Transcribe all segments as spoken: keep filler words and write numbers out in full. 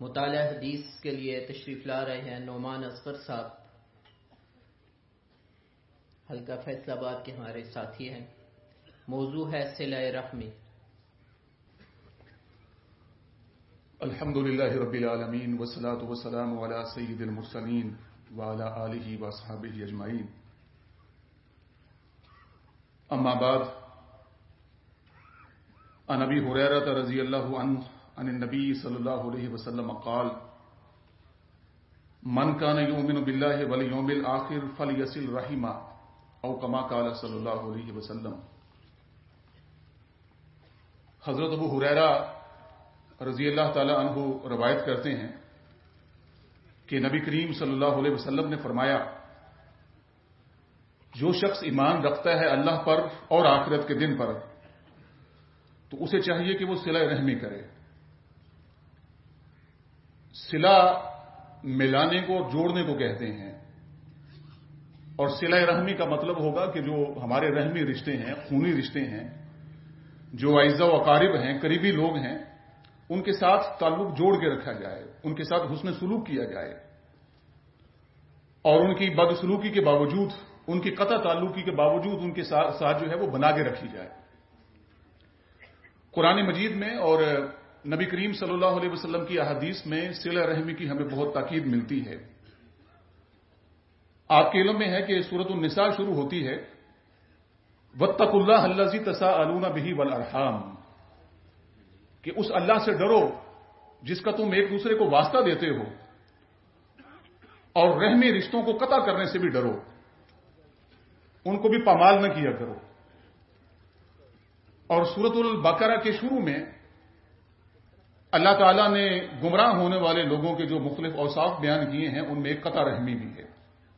مطالعہ حدیث کے لیے تشریف لا رہے ہیں نعمان اصغر صاحب، حلقہ فیصل آباد کے ہمارے ساتھی ہیں۔ موضوع ہے صلہ رحمی۔ الحمد للہ رب العالمین والصلاة والسلام علی سید المرسلین وعلی آلہ واصحابہ اجمعین، اما بعد، عن ابی ہریرہ رضی اللہ عنہ عن النبی صلی اللہ علیہ وسلم قال من کان یؤمن باللہ والیوم الآخر فلیصل رحمہ او کما قال صلی اللہ علیہ وسلم۔ حضرت ابو ہریرہ رضی اللہ تعالی عنہ روایت کرتے ہیں کہ نبی کریم صلی اللہ علیہ وسلم نے فرمایا، جو شخص ایمان رکھتا ہے اللہ پر اور آخرت کے دن پر تو اسے چاہیے کہ وہ صلہ رحمی کرے۔ صلہ ملانے کو جوڑنے کو کہتے ہیں، اور صلہ رحمی کا مطلب ہوگا کہ جو ہمارے رحمی رشتے ہیں، خونی رشتے ہیں، جو اعزاء و اقارب ہیں، قریبی لوگ ہیں، ان کے ساتھ تعلق جوڑ کے رکھا جائے، ان کے ساتھ حسن سلوک کیا جائے، اور ان کی بدسلوکی کے باوجود، ان کی قطع تعلقی کے باوجود ان کے ساتھ جو ہے وہ بنا کے رکھی جائے۔ قرآن مجید میں اور نبی کریم صلی اللہ علیہ وسلم کی احادیث میں صلہ رحمی کی ہمیں بہت تاکید ملتی ہے۔ آپ کے علم میں ہے کہ سورۃ النساء شروع ہوتی ہے واتقوا اللہ الذی تساءلون بہ والارحام، کہ اس اللہ سے ڈرو جس کا تم ایک دوسرے کو واسطہ دیتے ہو، اور رحمی رشتوں کو قطع کرنے سے بھی ڈرو، ان کو بھی پامال نہ کیا کرو۔ اور سورۃ البقرہ کے شروع میں اللہ تعالیٰ نے گمراہ ہونے والے لوگوں کے جو مختلف اوصاف بیان کیے ہیں ان میں ایک قطع رحمی بھی ہے۔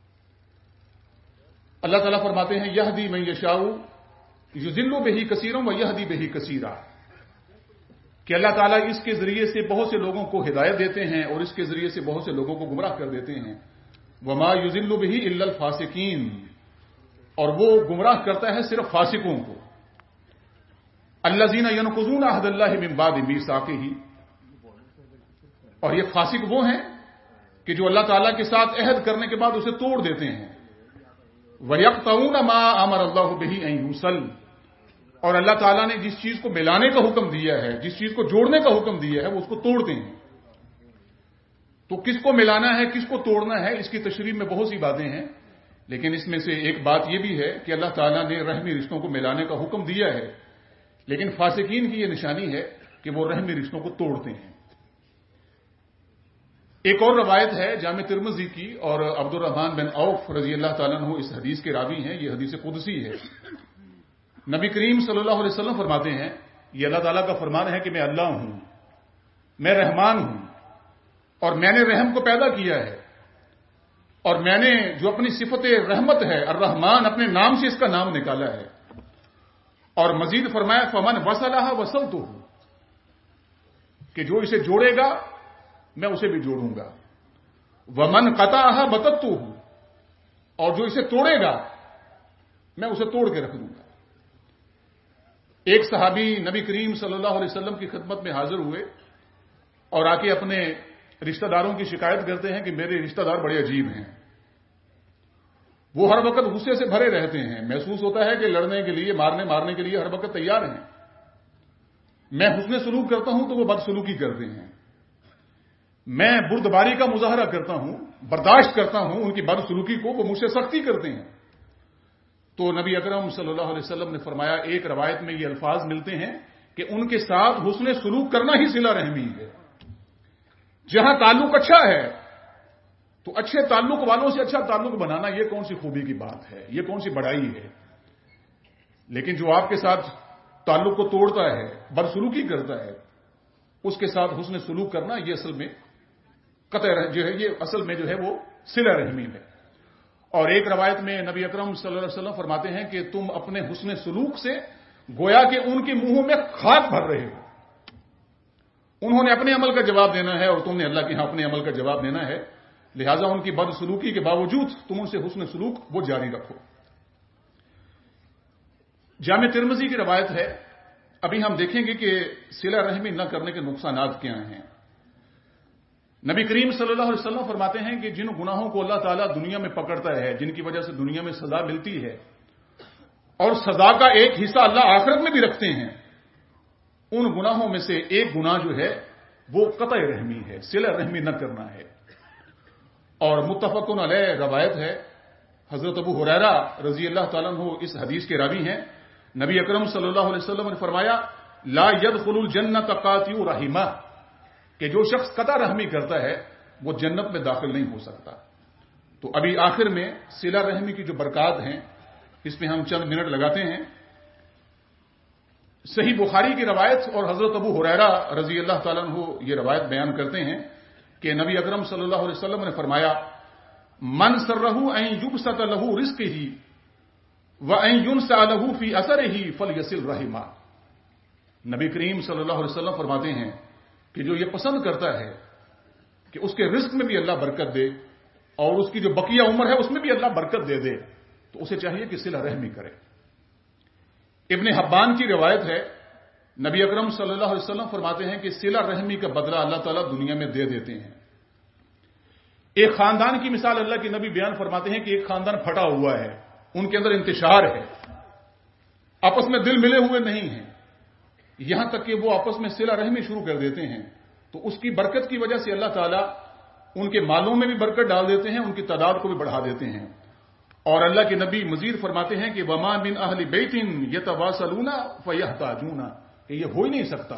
اللہ تعالیٰ فرماتے ہیں یہدی من یشاء یضل بہ کثیرا و یہدی بہ کثیرا، کہ اللہ تعالیٰ اس کے ذریعے سے بہت سے لوگوں کو ہدایت دیتے ہیں اور اس کے ذریعے سے بہت سے لوگوں کو گمراہ کر دیتے ہیں۔ وما یضل بہ الا الفاسقین، اور وہ گمراہ کرتا ہے صرف فاسقوں کو۔ الذین ینقضون عہد اللہ من بعد میثاقہ، اور یہ فاسق وہ ہیں کہ جو اللہ تعالیٰ کے ساتھ عہد کرنے کے بعد اسے توڑ دیتے ہیں۔ وَيَقْطَعُونَ مَا أَمَرَ اللَّهُ بِهِ أَن يُوصَلَ، اور اللہ تعالیٰ نے جس چیز کو ملانے کا حکم دیا ہے، جس چیز کو جوڑنے کا حکم دیا ہے، وہ اس کو توڑتے ہیں۔ تو کس کو ملانا ہے، کس کو توڑنا ہے، اس کی تشریح میں بہت سی باتیں ہیں، لیکن اس میں سے ایک بات یہ بھی ہے کہ اللہ تعالیٰ نے رحمی رشتوں کو ملانے کا حکم دیا ہے، لیکن فاسقین کی یہ نشانی ہے کہ وہ رحمی رشتوں کو توڑتے ہیں۔ ایک اور روایت ہے جامع ترمذی کی، اور عبد الرحمن بن عوف رضی اللہ تعالیٰ عنہ اس حدیث کے راوی ہیں، یہ حدیث قدسی ہے۔ نبی کریم صلی اللہ علیہ وسلم فرماتے ہیں، یہ اللہ تعالیٰ کا فرمان ہے کہ میں اللہ ہوں، میں رحمان ہوں، اور میں نے رحم کو پیدا کیا ہے، اور میں نے جو اپنی صفت رحمت ہے الرحمان، اپنے نام سے اس کا نام نکالا ہے۔ اور مزید فرمایا فمن وصلھا وصلتہ، کہ جو اسے جوڑے گا میں اسے بھی جوڑوں گا۔ ومن قطعھا بتتہ، اور جو اسے توڑے گا میں اسے توڑ کے رکھ دوں گا۔ ایک صحابی نبی کریم صلی اللہ علیہ وسلم کی خدمت میں حاضر ہوئے اور آ کے اپنے رشتہ داروں کی شکایت کرتے ہیں کہ میرے رشتہ دار بڑے عجیب ہیں، وہ ہر وقت غصے سے بھرے رہتے ہیں، محسوس ہوتا ہے کہ لڑنے کے لیے، مارنے مارنے کے لیے ہر وقت تیار ہیں۔ میں حسن سلوک کرتا ہوں تو وہ بدسلوکی کرتے ہیں، میں بردباری کا مظاہرہ کرتا ہوں، برداشت کرتا ہوں ان کی بدسلوکی کو، وہ مجھ سے سختی کرتے ہیں۔ تو نبی اکرم صلی اللہ علیہ وسلم نے فرمایا، ایک روایت میں یہ الفاظ ملتے ہیں کہ ان کے ساتھ حسن سلوک کرنا ہی صلہ رحمی ہے۔ جہاں تعلق اچھا ہے تو اچھے تعلق والوں سے اچھا تعلق بنانا یہ کون سی خوبی کی بات ہے، یہ کون سی بڑائی ہے۔ لیکن جو آپ کے ساتھ تعلق کو توڑتا ہے، بدسلوکی کرتا ہے، اس کے ساتھ حسن سلوک کرنا یہ اصل میں قطع جو ہے، یہ اصل میں جو ہے وہ صلہ رحمی ہے۔ اور ایک روایت میں نبی اکرم صلی اللہ علیہ وسلم فرماتے ہیں کہ تم اپنے حسن سلوک سے گویا کہ ان کے منہوں میں خاک بھر رہے ہو۔ انہوں نے اپنے عمل کا جواب دینا ہے اور تم نے اللہ کے ہاں اپنے عمل کا جواب دینا ہے، لہٰذا ان کی بدسلوکی کے باوجود تم ان سے حسن سلوک وہ جاری رکھو۔ جامع ترمذی کی روایت ہے، ابھی ہم دیکھیں گے کہ صلہ رحمی نہ کرنے کے نقصانات کیا ہیں۔ نبی کریم صلی اللہ علیہ وسلم فرماتے ہیں کہ جن گناہوں کو اللہ تعالیٰ دنیا میں پکڑتا ہے، جن کی وجہ سے دنیا میں سزا ملتی ہے اور سزا کا ایک حصہ اللہ آخرت میں بھی رکھتے ہیں، ان گناہوں میں سے ایک گناہ جو ہے وہ قطع رحمی ہے، صلہ رحمی نہ کرنا ہے۔ اور متفق علیہ روایت ہے، حضرت ابو ہریرہ رضی اللہ تعالیٰ عنہ اس حدیث کے راوی ہیں، نبی اکرم صلی اللہ علیہ وسلم نے فرمایا لا يدخل الجنۃ قاطع رحمہ، کہ جو شخص قطع رحمی کرتا ہے وہ جنت میں داخل نہیں ہو سکتا۔ تو ابھی آخر میں صلہ رحمی کی جو برکات ہیں اس میں ہم چند منٹ لگاتے ہیں۔ صحیح بخاری کی روایت اور حضرت ابو ہریرہ رضی اللہ تعالیٰ عنہ یہ روایت بیان کرتے ہیں کہ نبی اکرم صلی اللہ علیہ وسلم نے فرمایا من سرہ ان یبسط لہ رزقہ وان ینسأ لہ فی اثرہ فلیصل رحمہ۔ نبی کریم صلی اللہ علیہ وسلم فرماتے ہیں کہ جو یہ پسند کرتا ہے کہ اس کے رزق میں بھی اللہ برکت دے اور اس کی جو بقیہ عمر ہے اس میں بھی اللہ برکت دے دے، تو اسے چاہیے کہ صلہ رحمی کرے۔ ابن حبان کی روایت ہے، نبی اکرم صلی اللہ علیہ وسلم فرماتے ہیں کہ صلہ رحمی کا بدلہ اللہ تعالیٰ دنیا میں دے دیتے ہیں۔ ایک خاندان کی مثال اللہ کے نبی بیان فرماتے ہیں کہ ایک خاندان پھٹا ہوا ہے، ان کے اندر انتشار ہے، آپس میں دل ملے ہوئے نہیں ہیں، یہاں تک کہ وہ آپس میں صلہ رحمی شروع کر دیتے ہیں، تو اس کی برکت کی وجہ سے اللہ تعالیٰ ان کے مالوں میں بھی برکت ڈال دیتے ہیں، ان کی تعداد کو بھی بڑھا دیتے ہیں۔ اور اللہ کے نبی مزید فرماتے ہیں کہ وما من اہل بیت یتواصلون فیحتاجون، کہ یہ ہو ہی نہیں سکتا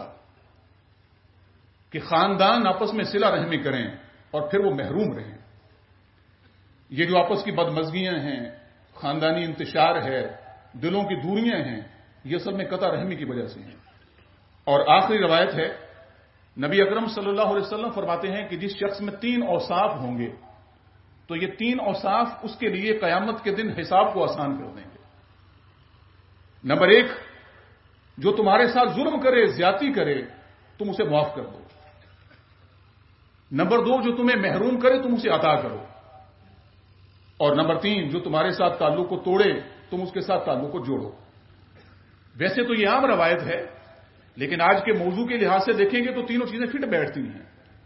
کہ خاندان آپس میں صلہ رحمی کریں اور پھر وہ محروم رہیں۔ یہ جو آپس کی بدمزگیاں ہیں، خاندانی انتشار ہے، دلوں کی دوریاں ہیں، یہ سب میں قطع رحمی کی وجہ سے ہیں۔ اور آخری روایت ہے، نبی اکرم صلی اللہ علیہ وسلم فرماتے ہیں کہ جس شخص میں تین اوصاف ہوں گے تو یہ تین اوصاف اس کے لیے قیامت کے دن حساب کو آسان کر دیں گے۔ نمبر ایک، جو تمہارے ساتھ ظلم کرے، زیادتی کرے، تم اسے معاف کر دو۔ نمبر دو، جو تمہیں محروم کرے تم اسے عطا کرو۔ اور نمبر تین، جو تمہارے ساتھ تعلق کو توڑے تم اس کے ساتھ تعلق کو جوڑو۔ ویسے تو یہ عام روایت ہے، لیکن آج کے موضوع کے لحاظ سے دیکھیں گے تو تینوں چیزیں فٹ بیٹھتی ہیں۔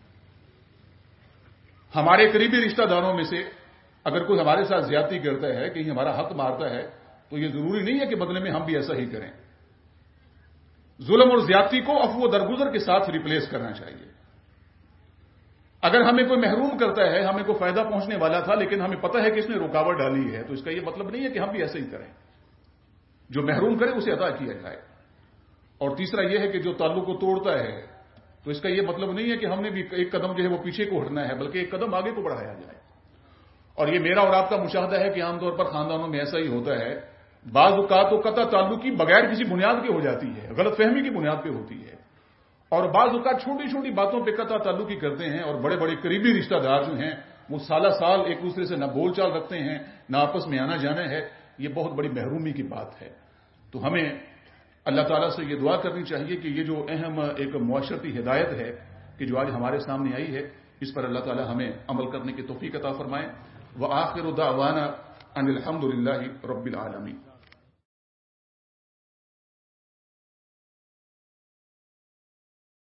ہمارے قریبی رشتہ داروں میں سے اگر کوئی ہمارے ساتھ زیادتی کرتا ہے، کہیں ہمارا حق مارتا ہے، تو یہ ضروری نہیں ہے کہ بدلے میں ہم بھی ایسا ہی کریں۔ ظلم اور زیادتی کو عفو و درگزر کے ساتھ ریپلیس کرنا چاہیے۔ اگر ہمیں کوئی محروم کرتا ہے، ہمیں کوئی فائدہ پہنچنے والا تھا لیکن ہمیں پتہ ہے کہ اس نے رکاوٹ ڈالی ہے، تو اس کا یہ مطلب نہیں ہے کہ ہم بھی ایسے ہی کریں۔ جو محروم کرے اسے عطا کیا جائے۔ اور تیسرا یہ ہے کہ جو تعلق کو توڑتا ہے تو اس کا یہ مطلب نہیں ہے کہ ہم نے بھی ایک قدم جو ہے وہ پیچھے کو ہٹنا ہے، بلکہ ایک قدم آگے کو بڑھایا جائے۔ اور یہ میرا اور آپ کا مشاہدہ ہے کہ عام طور پر خاندانوں میں ایسا ہی ہوتا ہے، بعض اوقات تو قطع تعلق کی بغیر کسی بنیاد کے ہو جاتی ہے، غلط فہمی کی بنیاد پہ ہوتی ہے، اور بعض اوقات چھوٹی چھوٹی باتوں پہ قطع تعلق کی کرتے ہیں، اور بڑے بڑے قریبی رشتہ دار جو ہیں وہ سالہ سال ایک دوسرے سے نہ بول چال رکھتے ہیں، نہ آپس میں آنا جانا ہے۔ یہ بہت بڑی محرومی کی بات ہے۔ تو ہمیں اللہ تعالیٰ سے یہ دعا کرنی چاہیے کہ یہ جو اہم ایک معاشرتی ہدایت ہے کہ جو آج ہمارے سامنے آئی ہے، اس پر اللہ تعالیٰ ہمیں عمل کرنے کی توفیق عطا فرمائے۔ وآخر دعوانا ان الحمد للہ رب العالمین۔